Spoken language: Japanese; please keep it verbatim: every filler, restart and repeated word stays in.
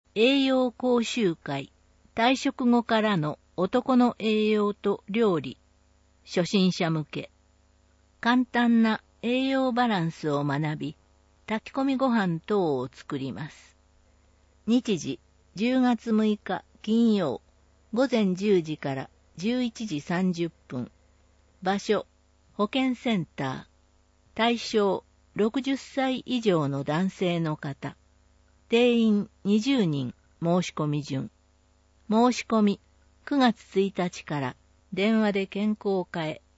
栄養講習会、退職後からの男の栄養と料理、初心者向け。簡単な栄養バランスを学び、炊き込みご飯等を作ります。日時、じゅうがつむいか金曜、午前じゅうじからじゅういちじさんじゅっぷん。場所、保健センター。対象、ろくじゅっさい以上の男性の方。定員にじゅうにん、申し込み順。申し込み、くがつついたちから電話で健康課へ。